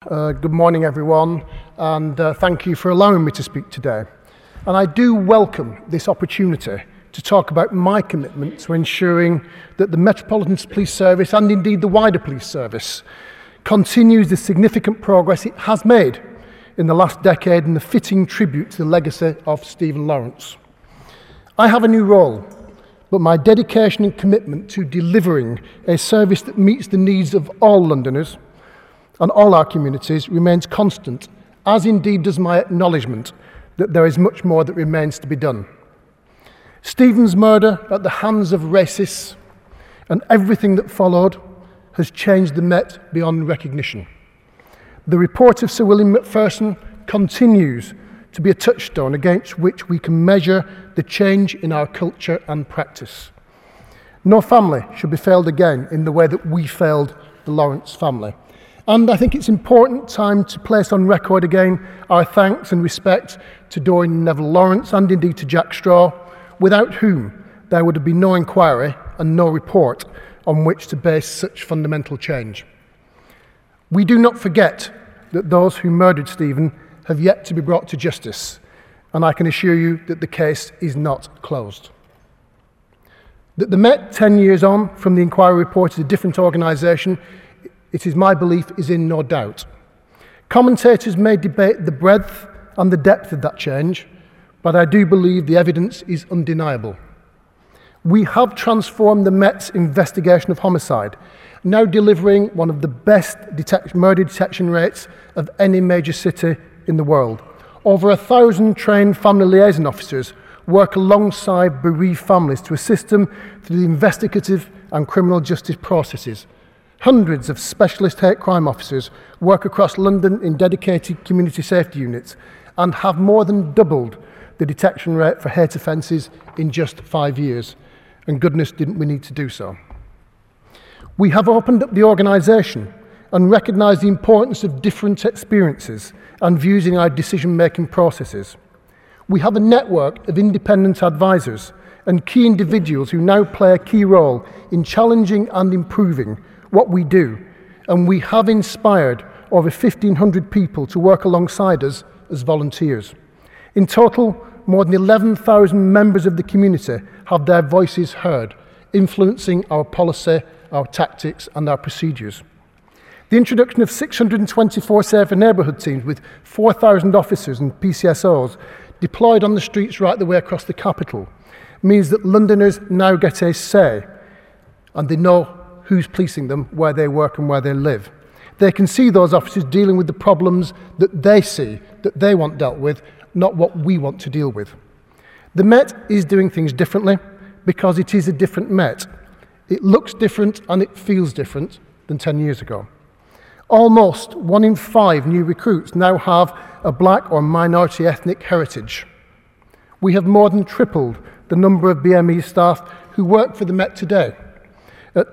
Good morning, everyone, and thank you for allowing me to speak today. And I do welcome this opportunity to talk about my commitment to ensuring that the Metropolitan Police Service, and indeed the wider police service, continues the significant progress it has made in the last decade in the fitting tribute to the legacy of Stephen Lawrence. I have a new role, but my dedication and commitment to delivering a service that meets the needs of all Londoners and all our communities remains constant, as indeed does my acknowledgement that there is much more that remains to be done. Stephen's murder at the hands of racists and everything that followed has changed the Met beyond recognition. The report of Sir William Macpherson continues to be a touchstone against which we can measure the change in our culture and practice. No family should be failed again in the way that we failed the Lawrence family. And I think it's important time to place on record again our thanks and respect to Dorian Neville Lawrence and indeed to Jack Straw, without whom there would have been no inquiry and no report on which to base such fundamental change. We do not forget that those who murdered Stephen have yet to be brought to justice, and I can assure you that the case is not closed. That the Met, 10 years on from the inquiry report, is a different organisation, it is my belief, is in no doubt. Commentators may debate the breadth and the depth of that change, but I do believe the evidence is undeniable. We have transformed the Met's investigation of homicide, now delivering one of the best murder detection rates of any major city in the world. Over 1,000 trained family liaison officers work alongside bereaved families to assist them through the investigative and criminal justice processes. Hundreds of specialist hate crime officers work across London in dedicated community safety units and have more than doubled the detection rate for hate offences in just 5 years. And goodness, didn't we need to do so. We have opened up the organisation and recognised the importance of different experiences and views in our decision-making processes. We have a network of independent advisors and key individuals who now play a key role in challenging and improving what we do, and we have inspired over 1,500 people to work alongside us as volunteers. In total, more than 11,000 members of the community have their voices heard, influencing our policy, our tactics and our procedures. The introduction of 624 Safer Neighbourhood teams with 4,000 officers and PCSOs deployed on the streets right the way across the capital means that Londoners now get a say, and they know who's policing them, where they work and where they live. They can see those officers dealing with the problems that they see, that they want dealt with, not what we want to deal with. The Met is doing things differently because it is a different Met. It looks different and it feels different than 10 years ago. Almost 1 in 5 new recruits now have a black or minority ethnic heritage. We have more than tripled the number of BME staff who work for the Met today, at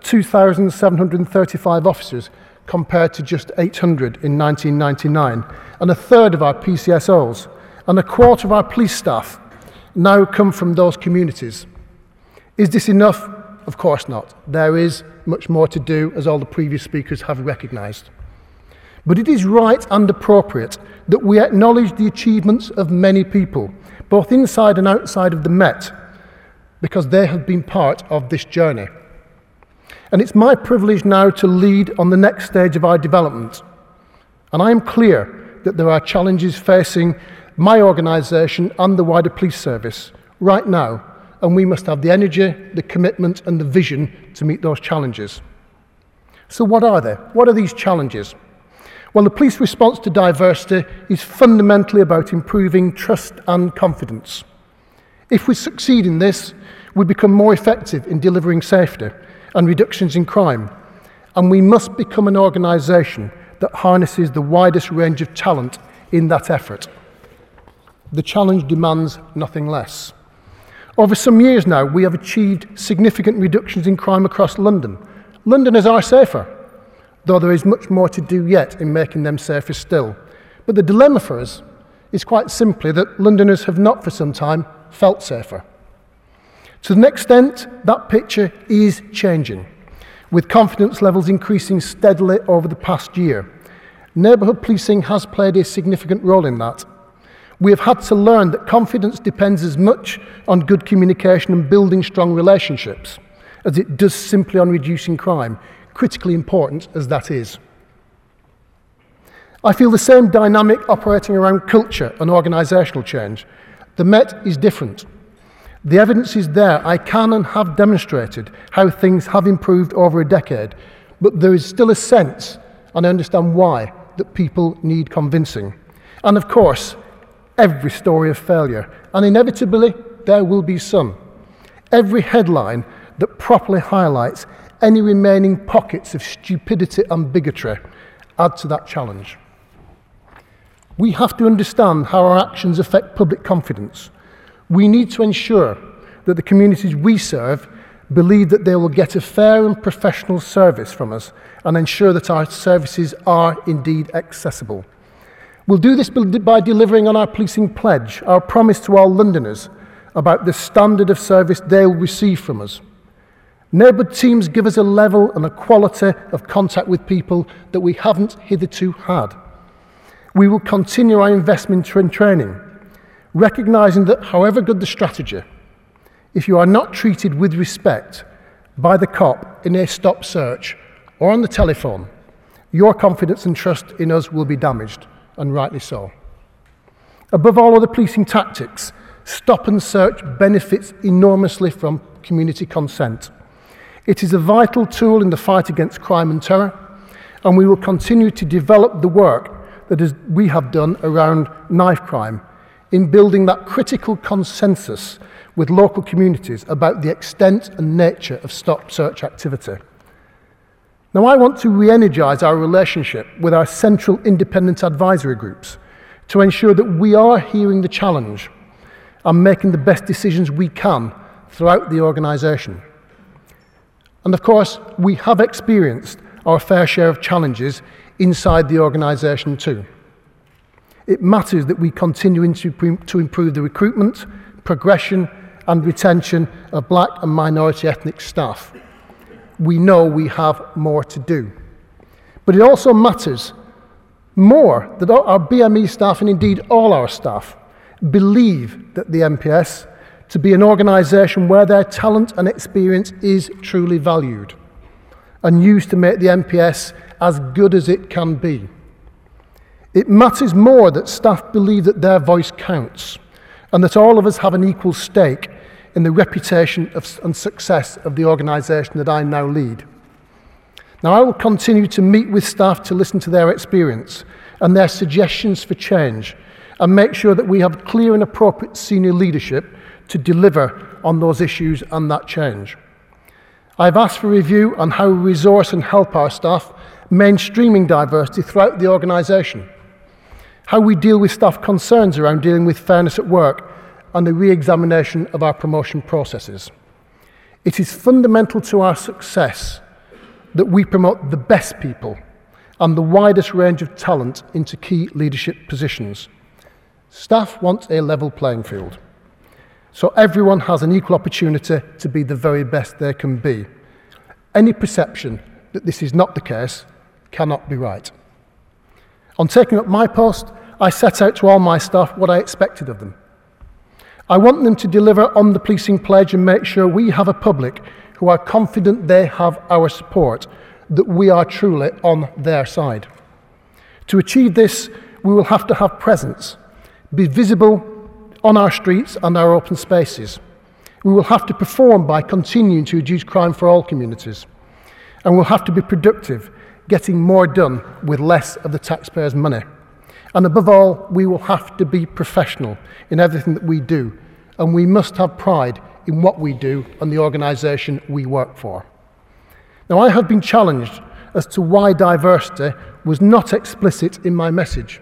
2,735 officers compared to just 800 in 1999, and a third of our PCSOs and a quarter of our police staff now come from those communities. Is this enough? Of course not. There is much more to do, as all the previous speakers have recognised. But it is right and appropriate that we acknowledge the achievements of many people, both inside and outside of the Met, because they have been part of this journey. And it's my privilege now to lead on the next stage of our development. And I am clear that there are challenges facing my organisation and the wider police service right now, and we must have the energy, the commitment and the vision to meet those challenges. So what are they? What are these challenges? Well, the police response to diversity is fundamentally about improving trust and confidence. If we succeed in this, we become more effective in delivering safety and reductions in crime, and we must become an organisation that harnesses the widest range of talent in that effort. The challenge demands nothing less. Over some years now, we have achieved significant reductions in crime across London. Londoners are safer, though there is much more to do yet in making them safer still. But the dilemma for us is quite simply that Londoners have not for some time felt safer. To an extent, that picture is changing, with confidence levels increasing steadily over the past year. Neighbourhood policing has played a significant role in that. We have had to learn that confidence depends as much on good communication and building strong relationships as it does simply on reducing crime, critically important as that is. I feel the same dynamic operating around culture and organisational change. The Met is different. The evidence is there. I can and have demonstrated how things have improved over a decade, but there is still a sense, and I understand why, that people need convincing. And of course, every story of failure, and inevitably there will be some. Every headline that properly highlights any remaining pockets of stupidity and bigotry add to that challenge. We have to understand how our actions affect public confidence. We need to ensure that the communities we serve believe that they will get a fair and professional service from us and ensure that our services are indeed accessible. We'll do this by delivering on our policing pledge, our promise to all Londoners about the standard of service they will receive from us. Neighbourhood teams give us a level and a quality of contact with people that we haven't hitherto had. We will continue our investment in training, recognising that however good the strategy, if you are not treated with respect by the cop in a stop search or on the telephone, your confidence and trust in us will be damaged, and rightly so. Above all other policing tactics, stop and search benefits enormously from community consent. It is a vital tool in the fight against crime and terror, and we will continue to develop the work that we have done around knife crime in building that critical consensus with local communities about the extent and nature of stop search activity. Now, I want to re-energise our relationship with our central independent advisory groups to ensure that we are hearing the challenge and making the best decisions we can throughout the organisation. And of course, we have experienced our fair share of challenges inside the organisation too. It matters that we continue to improve the recruitment, progression and retention of black and minority ethnic staff. We know we have more to do. But it also matters more that our BME staff, and indeed all our staff, believe that the MPS to be an organisation where their talent and experience is truly valued and used to make the MPS as good as it can be. It matters more that staff believe that their voice counts and that all of us have an equal stake in the reputation and success of the organisation that I now lead. Now, I will continue to meet with staff to listen to their experience and their suggestions for change and make sure that we have clear and appropriate senior leadership to deliver on those issues and that change. I've asked for review on how we resource and help our staff mainstreaming diversity throughout the organisation, how we deal with staff concerns around dealing with fairness at work and the re-examination of our promotion processes. It is fundamental to our success that we promote the best people and the widest range of talent into key leadership positions. Staff want a level playing field, so everyone has an equal opportunity to be the very best they can be. Any perception that this is not the case cannot be right. On taking up my post, I set out to all my staff what I expected of them. I want them to deliver on the policing pledge and make sure we have a public who are confident they have our support, that we are truly on their side. To achieve this, we will have to have presence, be visible on our streets and our open spaces. We will have to perform by continuing to reduce crime for all communities. And we'll have to be productive, getting more done with less of the taxpayers' money. And above all, we will have to be professional in everything that we do, and we must have pride in what we do and the organisation we work for. Now, I have been challenged as to why diversity was not explicit in my message.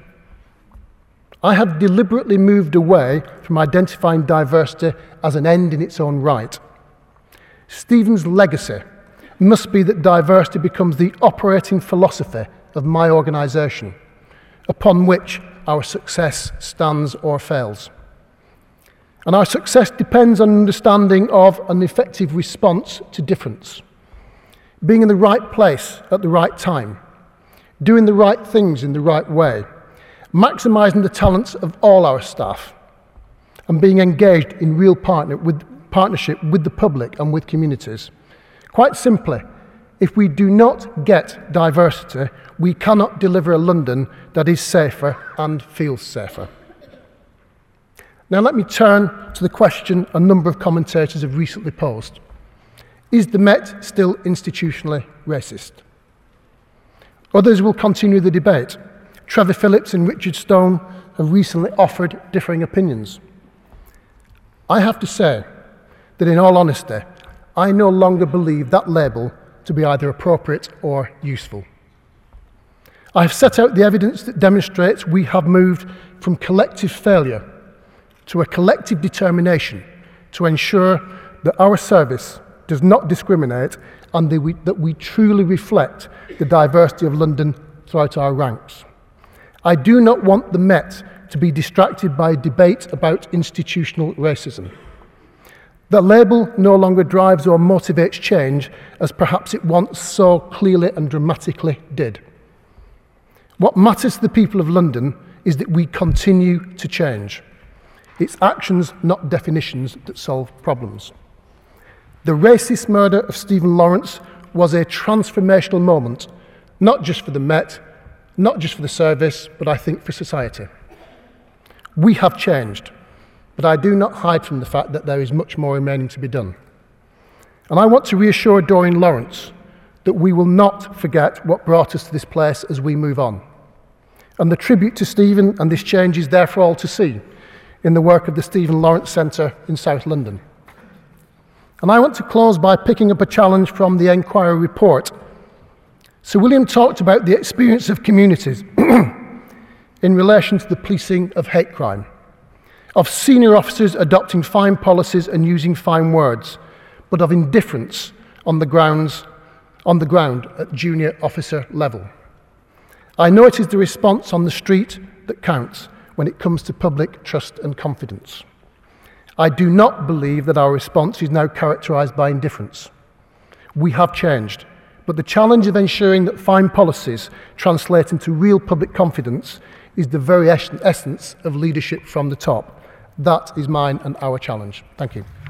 I have deliberately moved away from identifying diversity as an end in its own right. Stephen's legacy must be that diversity becomes the operating philosophy of my organisation, upon which our success stands or fails. And our success depends on understanding of an effective response to difference, being in the right place at the right time, doing the right things in the right way, maximising the talents of all our staff, and being engaged in real partnership with the public and with communities. Quite simply, if we do not get diversity, we cannot deliver a London that is safer and feels safer. Now let me turn to the question a number of commentators have recently posed. Is the Met still institutionally racist? Others will continue the debate. Trevor Phillips and Richard Stone have recently offered differing opinions. I have to say that in all honesty, I no longer believe that label to be either appropriate or useful. I have set out the evidence that demonstrates we have moved from collective failure to a collective determination to ensure that our service does not discriminate and that we truly reflect the diversity of London throughout our ranks. I do not want the Met to be distracted by a debate about institutional racism. The label no longer drives or motivates change as perhaps it once so clearly and dramatically did. What matters to the people of London is that we continue to change. It's actions, not definitions, that solve problems. The racist murder of Stephen Lawrence was a transformational moment, not just for the Met, not just for the service, but I think for society. We have changed, but I do not hide from the fact that there is much more remaining to be done. And I want to reassure Doreen Lawrence that we will not forget what brought us to this place as we move on. And the tribute to Stephen and this change is there for all to see in the work of the Stephen Lawrence Centre in South London. And I want to close by picking up a challenge from the Enquiry report. Sir William talked about the experience of communities in relation to the policing of hate crime, of senior officers adopting fine policies and using fine words, but of indifference on the ground at junior officer level. I know it is the response on the street that counts when it comes to public trust and confidence. I do not believe that our response is now characterised by indifference. We have changed, but the challenge of ensuring that fine policies translate into real public confidence is the very essence of leadership from the top. That is mine and our challenge. Thank you.